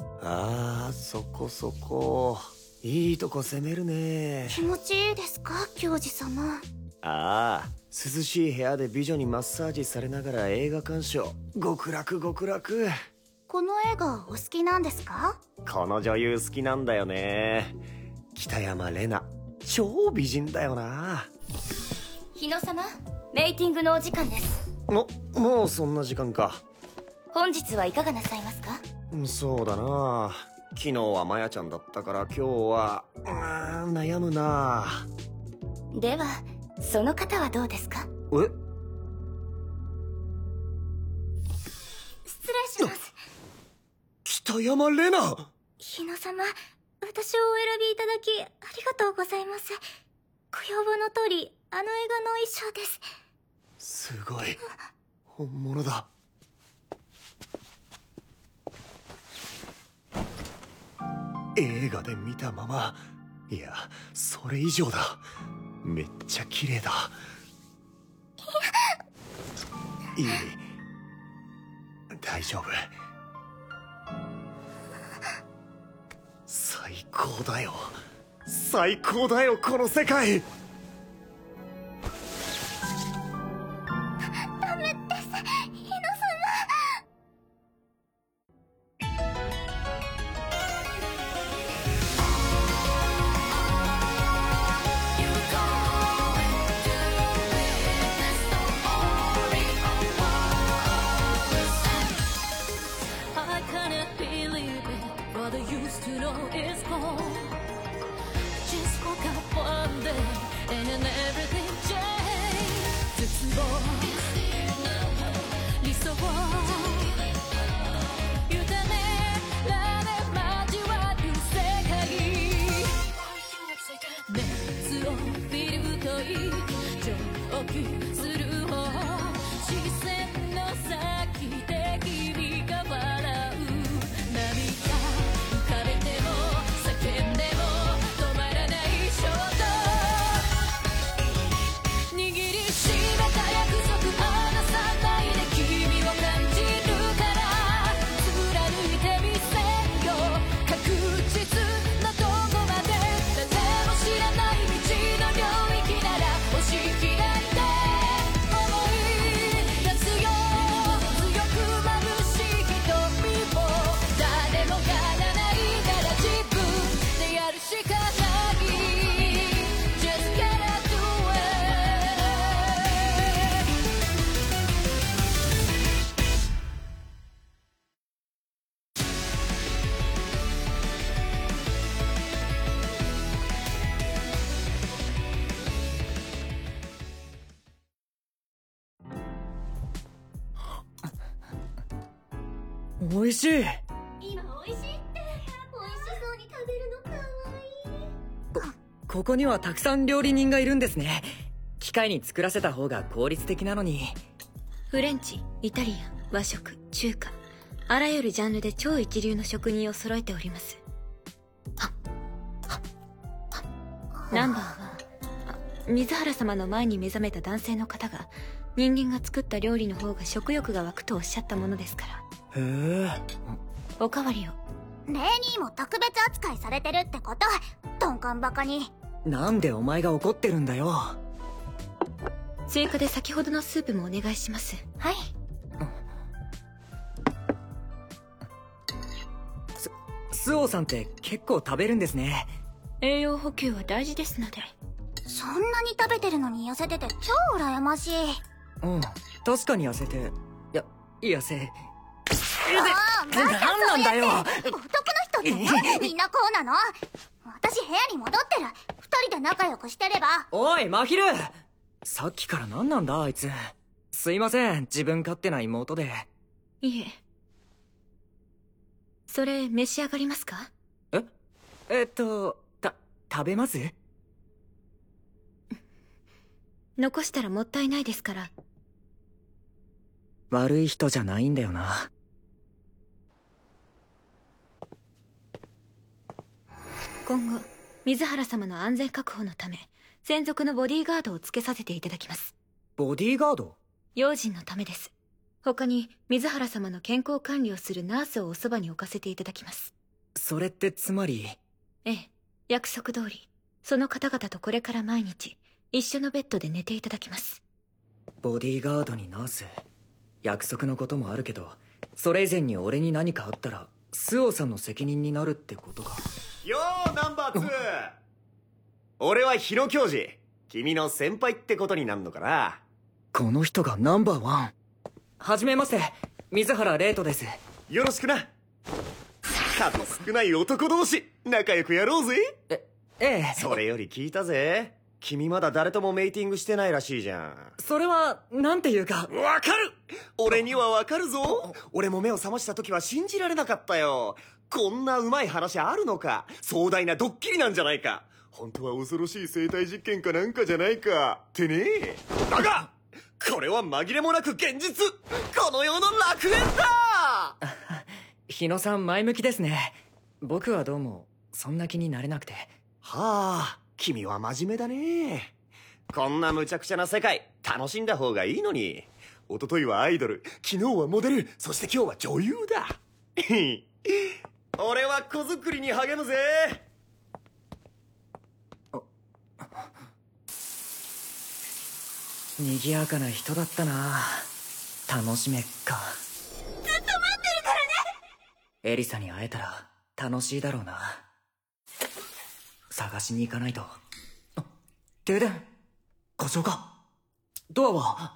ああ、そこそこ。いいとこ攻めるね。 気持ちいいですか、教授様。 ああ、涼しい部屋で美女にマッサージされながら映画鑑賞。極楽極楽。 この映画お好きなんですか？ この女優好きなんだよね。北山玲奈、超美人だよな。 日野様、メイティングのお時間です。 もうそんな時間か。 本日はいかがなさいますか？ そうだな。昨日はマヤちゃんだったから今日は悩むな。 ではその方はどうですか？ 失礼します。 北山玲奈。 日野様、私をお選びいただきありがとうございます。ご要望の通り、あの映画の衣装です。 すごい。本物だ。映画で見たまま、いや、それ以上だ。めっちゃ綺麗だ。いい。大丈夫。最高だよ。最高だよ、この世界。 ダメです、日野様。 美味しい。 今美味しいって美味しそうに食べるのかわいい。 ここにはたくさん料理人がいるんですね。機械に作らせた方が効率的なのに。 フレンチ、イタリアン、和食、中華、あらゆるジャンルで超一流の職人を揃えております。ナンバー1、水原様の前に目覚めた男性の方が人間が作った料理の方が食欲が湧くとおっしゃったものですから。 へえ。 おかわりを。 レニーも特別扱いされてるってこと？鈍感バカに。 なんでお前が怒ってるんだよ。 追加で先ほどのスープもお願いします。 はい。 スオさんって結構食べるんですね。 栄養補給は大事ですので。 そんなに食べてるのに痩せてて超羨ましい。 うん、確かに痩せて、痩せ。 なんなんだよ。 男の人ってなんでみんなこうなの？私部屋に戻ってる。二人で仲良くしてれば。 おい真昼、さっきから何なんだあいつ。すいません、自分勝手な妹で。 いえ。それ召し上がりますか？ 食べます？ 残したらもったいないですから。 悪い人じゃないんだよな。 今後水原様の安全確保のため専属のボディーガードをつけさせていただきます。 ボディーガード？ 用心のためです。 他に水原様の健康管理をするナースをおそばに置かせていただきます。 それってつまり。 ええ、約束通りその方々とこれから毎日一緒のベッドで寝ていただきます。 ボディーガードにナース、約束のこともあるけど、それ以前に俺に何かあったらスオさんの責任になるってことか。 よーナンバー2。俺は日野教授、君の先輩ってことになんのかな。 この人がナンバーワン。はじめまして、水原玲斗です。 よろしくな。数少ない男同士仲良くやろうぜ。 ええ。 それより聞いたぜ、君まだ誰ともメイティングしてないらしいじゃん。 それはなんていうか。 わかる。俺にはわかるぞ。俺も目を覚ました時は信じられなかったよ。こんなうまい話あるのか。壮大なドッキリなんじゃないか。本当は恐ろしい生体実験かなんかじゃないかってね。だがこれは紛れもなく現実。この世の楽園だ。 日野さん前向きですね。僕はどうもそんな気になれなくて。 はあ、君は真面目だね。こんな無茶苦茶な世界楽しんだ方がいいのに。一昨日はアイドル、昨日はモデル、そして今日は女優だ。俺は子作りに励むぜ。 賑やかな人だったな。楽しめっか。 ずっと待ってるからね。 エリサに会えたら楽しいだろうな。探しに行かないと。停電故障か。ドアは。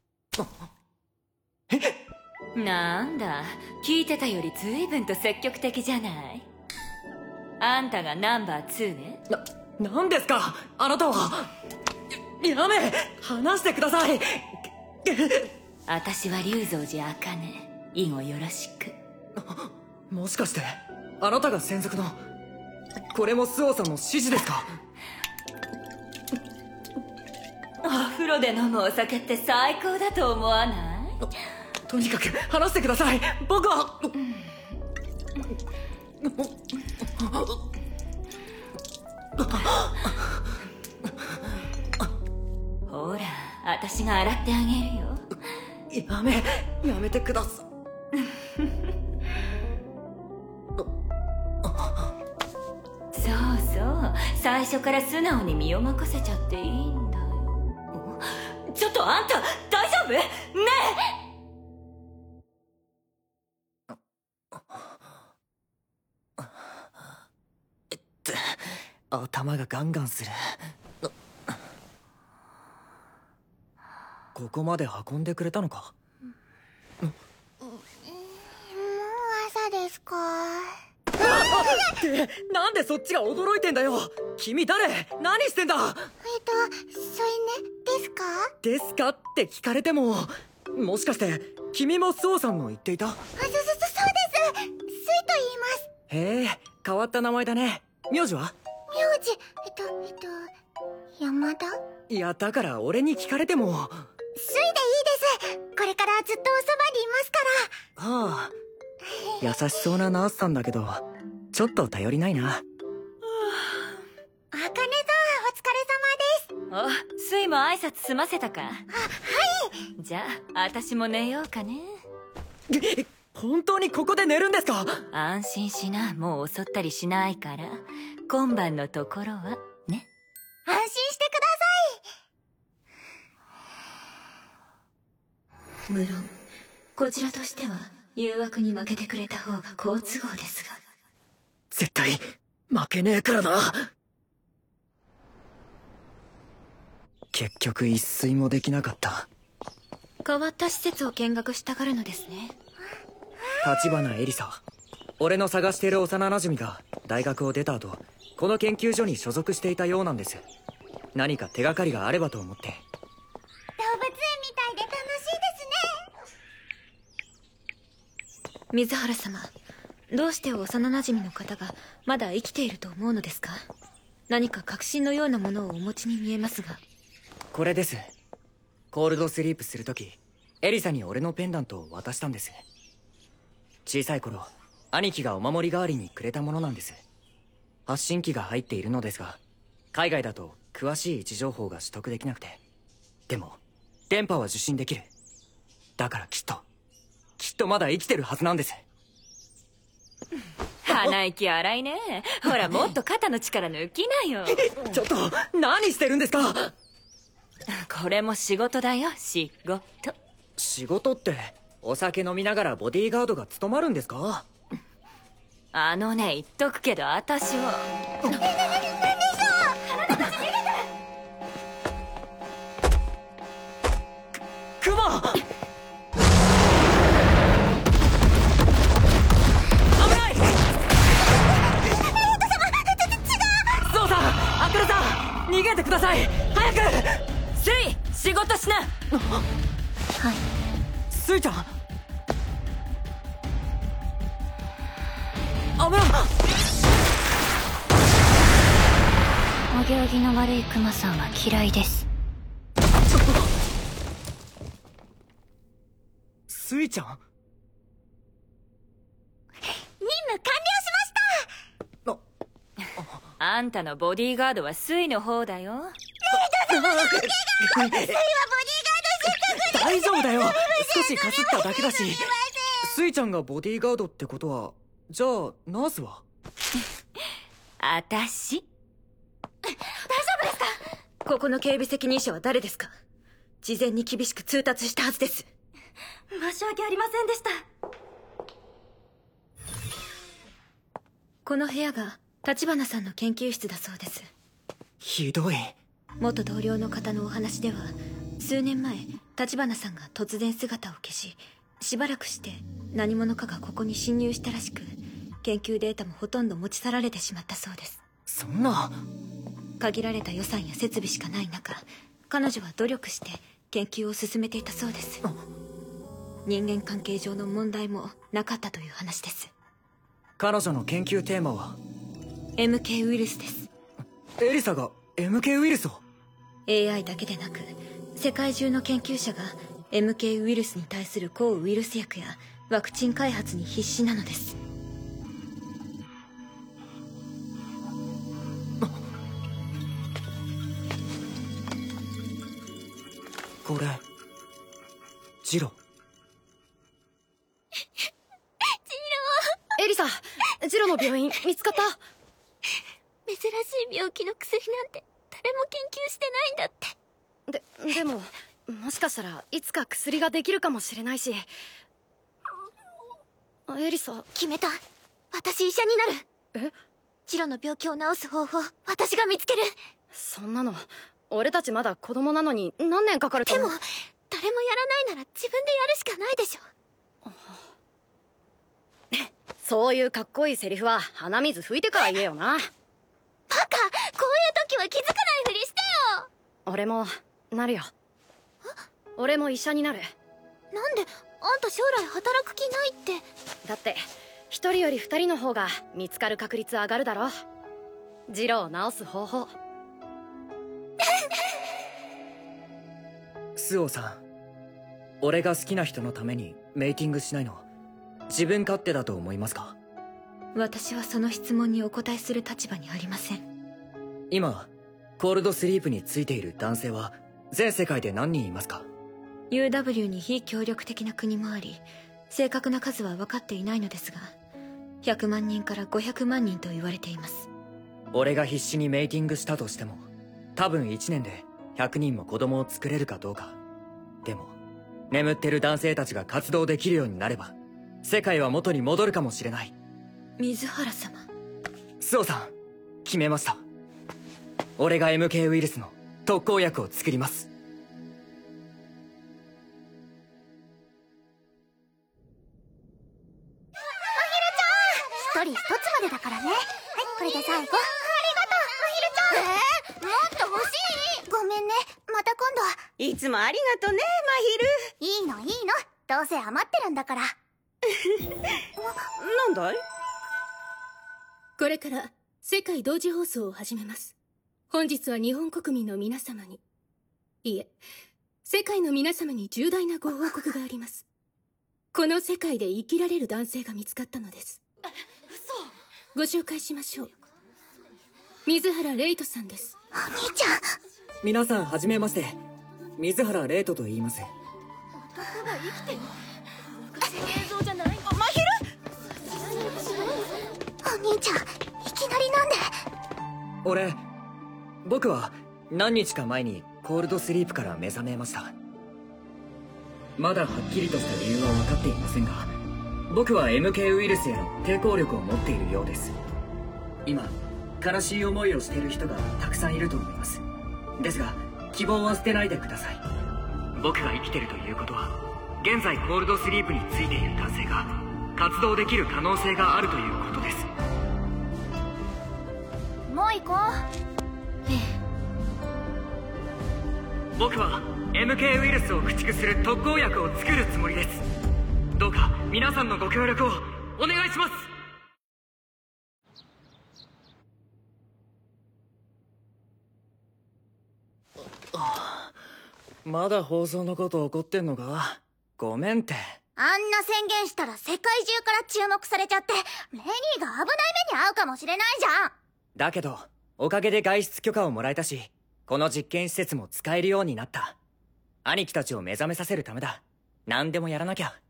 なんだ、聞いてたより随分と積極的じゃない。あんたがナンバー2ね。 なんですかあなたは。やめ話してください。 私は龍蔵寺茜。以後よろしく。 もしかしてあなたが専属の。これもスオさんの指示ですか。 お風呂で飲むお酒って最高だと思わない？ とにかく話してください。僕は。 ほら、私が洗ってあげるよ。 やめてください。 そうそう、最初から素直に身を任せちゃっていいんだよ。ちょっとあんた大丈夫？ねえ。頭がガンガンする。ここまで運んでくれたのか。 もう朝ですか。 ってなんでそっちが驚いてんだよ。君誰？何してんだ。 添い寝ですか？ ですかって聞かれても。もしかして君もスオさんの言っていた？ そうです。スイと言います。 へえ、変わった名前だね。名字は？ 名字山田？ いやだから俺に聞かれても。 スイでいいです。これからずっとおそばにいますから。 はあ、優しそうなナースさんだけどちょっと頼りないな。 あかねさん、お疲れ様です。 お、スイも挨拶済ませたか？はい。じゃあ私も寝ようかね。 本当にここで寝るんですか？ 安心しな、もう襲ったりしないから。今晩のところはね。 安心してくだ無論こちらとしては誘惑に負けてくれた方が好都合ですが。 絶対負けねえからな。結局一睡もできなかった。 変わった施設を見学したがるのですね。 橘エリサ、俺の探している幼馴染が大学を出た後この研究所に所属していたようなんです。何か手がかりがあればと思って。 さい。動物園みたいで楽しいですね。 水原様、どうして幼馴染の方がまだ生きていると思うのですか？何か確信のようなものをお持ちに見えますが。 これです。コールドスリープするときエリサに俺のペンダントを渡したんです。小さい頃兄貴がお守り代わりにくれたものなんです。発信機が入っているのですが海外だと詳しい位置情報が取得できなくて。でも電波は受信できる。だからきっときっとまだ生きてるはずなんです。 鼻息荒いね。ほら、もっと肩の力抜きなよ。 ちょっと何してるんですか。 これも仕事だよ、仕事。 仕事ってお酒飲みながらボディーガードが務まるんですか。 言っとくけど私はクマ。危ない。ゾウさん、アクルさん、逃げてください。早く。 スイ、仕事しな。 はい。 スイちゃん、危ない。 お行儀の悪いクマさんは嫌いです。 スイちゃん。 任務完了しました。 あんたのボディーガードはスイの方だよ。 大丈夫だよ。少しかすっただけだし。スイちゃんがボディーガードってことは、じゃあナースは。 あたし。 ここの警備責任者は誰ですか。事前に厳しく通達したはずです。 申し訳ありませんでした。 この部屋が橘さんの研究室だそうです。 ひどい。 元同僚の方のお話では、数年前橘さんが突然姿を消し、しばらくして何者かがここに侵入したらしく、研究データもほとんど持ち去られてしまったそうです。 そんな。 限られた予算や設備しかない中、彼女は努力して研究を進めていたそうです。人間関係上の問題もなかったという話です。 彼女の研究テーマは MK ウイルスです。 エリサが MK ウイルスを。 AI だけでなく世界中の研究者が MK ウイルスに対する抗ウイルス薬やワクチン開発に必死なのです。 これジロ。 エリサ、ジロの病院見つかった。 珍しい病気の薬なんて誰も研究してないんだって。 でももしかしたらいつか薬ができるかもしれないし。エリサ。 決めた。私医者になる。 え？ ジロの病気を治す方法、私が見つける。 そんなの俺たちまだ子供なのに何年かかると思う。 でも誰もやらないなら自分でやるしかないでしょ。 そういうかっこいいセリフは鼻水拭いてから言えよな。 バカ、こういう時は気づかないふりしてよ。 俺もなるよ。俺も医者になる。 なんであんた将来働く気ないって。 だって一人より二人の方が見つかる確率上がるだろ。ジローを治す方法。 スオさん、俺が好きな人のためにメイティングしないの自分勝手だと思いますか。 私はその質問にお答えする立場にありません。 今コールドスリープについている男性は全世界で何人いますか。 UW に非協力的な国もあり、正確な数は分かっていないのですが、100万人から500万人と言われています。 俺が必死にメイティングしたとしても多分1年で100人も子供を作れるかどうか。でも眠ってる男性たちが活動できるようになれば世界は元に戻るかもしれない。 水原様。 スオさん、決めました。俺が MK ウイルスの特効薬を作ります。 一人一つまでだからね。はい、これで最後。ありがとう、まひるちゃん。もっと欲しい。ごめんね、また今度。 いつもありがとね、まいいのいいの、どうせ余ってるんだから。 ひる。なんだい？ これから世界同時放送を始めます。本日は日本国民の皆様に、いえ、世界の皆様に重大なご報告があります。この世界で生きられる男性が見つかったのです。ご紹介しましょう。水原レイトさんです。 お兄ちゃん。 皆さんはじめまして、水原レイトと言います。 映像じゃない。 まひる。お兄ちゃん、いきなりなんで。 僕は何日か前にコールドスリープから目覚めました。まだはっきりとした理由は分かっていませんが、僕は MK ウイルスへの抵抗力を持っているようです。今悲しい思いをしている人がたくさんいると思います。ですが希望は捨てないでください。僕が生きてるということは、現在コールドスリープについている男性が活動できる可能性があるということです。 もう行こう。 僕は MK ウイルスを駆逐する特効薬を作るつもりです。どうか皆さんのご協力をお願いします。まだ放送のこと怒ってんのか。ごめんって。 あんな宣言したら世界中から注目されちゃって、レニーが危ない目に遭うかもしれないじゃん。 だけどおかげで外出許可をもらえたし、この実験施設も使えるようになった。兄貴たちを目覚めさせるためだ。何でもやらなきゃ。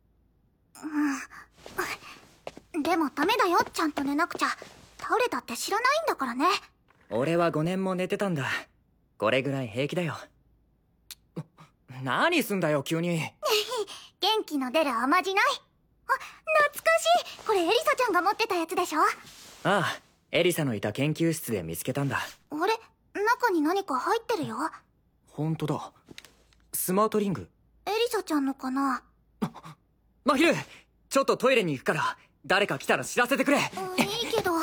でもダメだよ、ちゃんと寝なくちゃ。倒れたって知らないんだからね。 俺は5年も寝てたんだ。これぐらい平気だよ。何すんだよ急に。 元気の出るおまじない。あ、懐かしい。これエリサちゃんが持ってたやつでしょ。 ああ、エリサのいた研究室で見つけたんだ。 あれ、中に何か入ってるよ。 ほんとだ。スマートリング。 エリサちゃんのかな。 マヒル、ちょっとトイレに行くから誰か来たら知らせてくれ。 いいけど。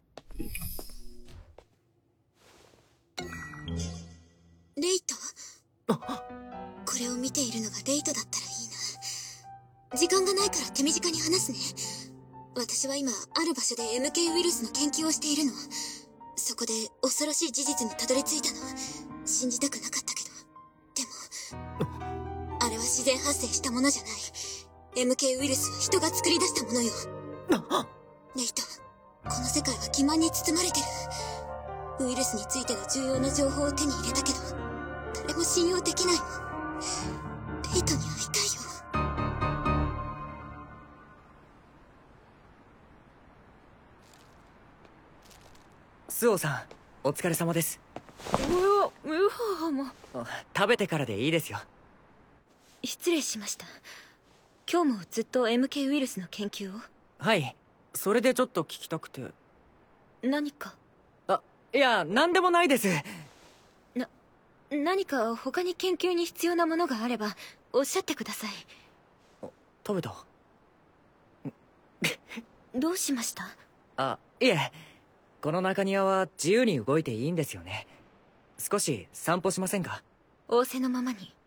レイト。これを見ているのがレイトだったらいいな。時間がないから手短に話すね。私は今ある場所で MK ウイルスの研究をしているの。そこで恐ろしい事実にたどり着いたの。信じたくなかったけど。でもあれは自然発生したものじゃない。MK ウイルスは人が作り出したものよ。レイト、この世界は欺瞞に包まれてる。ウイルスについての重要な情報を手に入れたけど、誰も信用できないの。レイトに会いたいよ。 スオさん、お疲れ様です。食べてからでいいですよ。 失礼しました。今日もずっと MK ウイルスの研究を？ はい、それでちょっと聞きたくて。 何か？ いや、何でもないです。 何か他に研究に必要なものがあればおっしゃってください。 食べた。 どうしました？ いえ、この中庭は自由に動いていいんですよね。少し散歩しませんか？ 仰せのままに。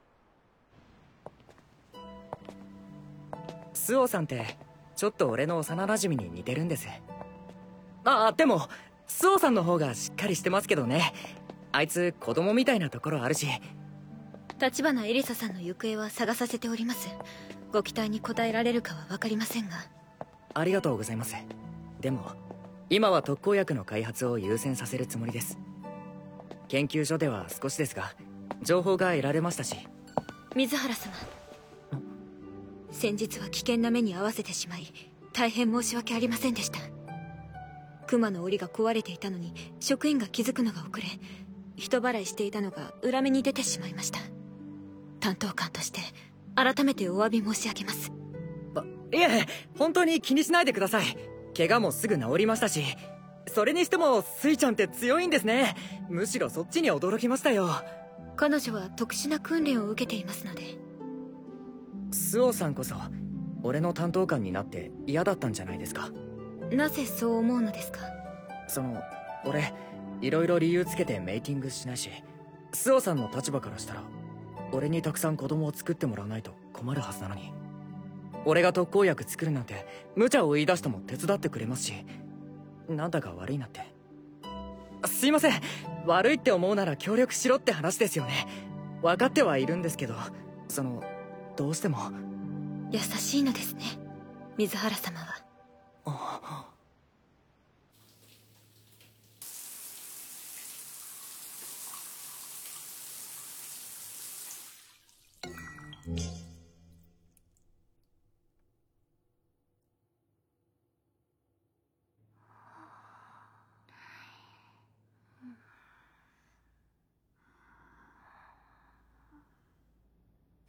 スオさんってちょっと俺の幼馴染に似てるんです。でもスオさんの方がしっかりしてますけどね。あいつ子供みたいなところあるし。 橘エリサさんの行方は探させております。ご期待に応えられるかは分かりませんが。 ありがとうございます。でも今は特効薬の開発を優先させるつもりです。研究所では少しですが情報が得られましたし。 水原様、先日は危険な目に遭わせてしまい大変申し訳ありませんでした。熊の檻が壊れていたのに職員が気づくのが遅れ、人払いしていたのが裏目に出てしまいました。担当官として改めてお詫び申し上げます。 いえ、本当に気にしないでください。怪我もすぐ治りましたし。それにしてもスイちゃんって強いんですね。むしろそっちに驚きましたよ。 彼女は特殊な訓練を受けていますので。 スオさんこそ俺の担当官になって嫌だったんじゃないですか？ なぜそう思うのですか？ 俺いろいろ理由つけてメイティングしないし、スオさんの立場からしたら俺にたくさん子供を作ってもらわないと困るはずなのに、俺が特効薬作るなんて無茶を言い出しても手伝ってくれますし、なんだか悪いなって。すいません、悪いって思うなら協力しろって話ですよね。分かってはいるんですけど、どうしても。 優しいのですね、水原様は。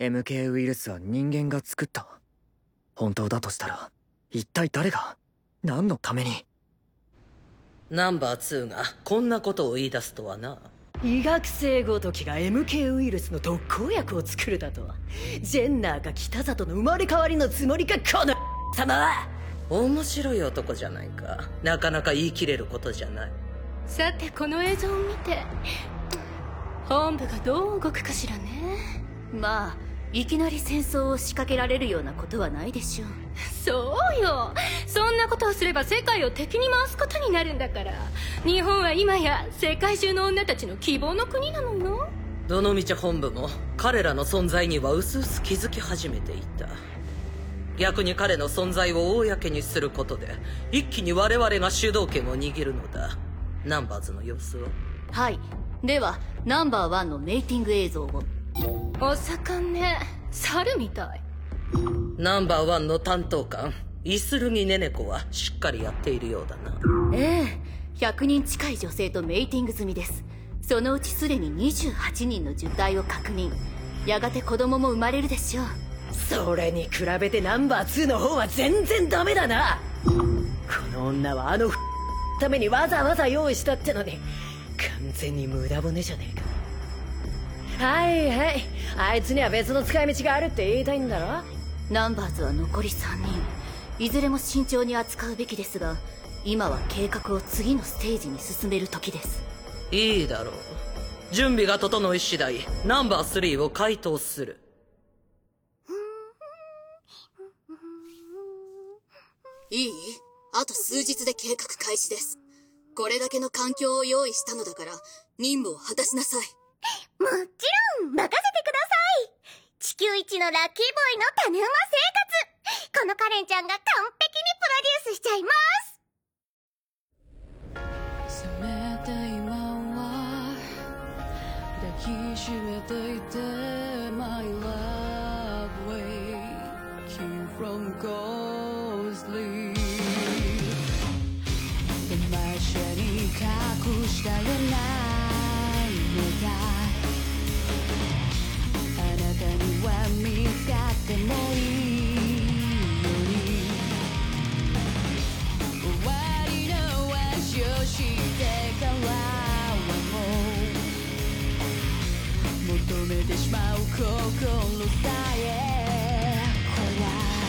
MK ウイルスは人間が作った。本当だとしたら一体誰が何のために。 ナンバー2がこんなことを言い出すとはな。 医学生ごときが MK ウイルスの特効薬を作るだとは。ジェンナーか北里の生まれ変わりのつもりか、この様は。 面白い男じゃないか。なかなか言い切れることじゃない。 さてこの映像を見て本部がどう動くかしらね。 まあいきなり戦争を仕掛けられるようなことはないでしょう。 そうよ、そんなことをすれば世界を敵に回すことになるんだから。日本は今や世界中の女たちの希望の国なのよ。 どのみち本部も彼らの存在には薄々気づき始めていた。逆に彼の存在を公にすることで一気に我々が主導権を握るのだ。ナンバーズの様子は。 はい、ではナンバー1のメイティング映像を。 お盛んね、猿みたい。 ナンバー1の担当官イスルギネネコはしっかりやっているようだな。 ええ、100人近い女性とメイティング済みです。そのうちすでに28人の受胎を確認。やがて子供も生まれるでしょう。 それに比べてナンバー2の方は全然ダメだな。この女はためにわざわざ用意したってのに完全に無駄骨じゃねえか。はいはい、あいつには別の使い道があるって言いたいんだろ。 ナンバーズは残り3人。いずれも慎重に扱うべきですが、今は計画を次のステージに進める時です。 いいだろう。準備が整い次第ナンバー3を回答する。 いい？あと数日で計画開始です。これだけの環境を用意したのだから任務を果たしなさい。 もちろん任せてください。地球一のラッキーボーイの種馬生活、このカレンちゃんが完璧にプロデュースしちゃいます。 せめて今は抱きしめていて My love wake you from ghostly でましゃに隠したれないのがあなたには見つかってもいいように終わりの足をしてからはもう求めてしまう心さえ怖い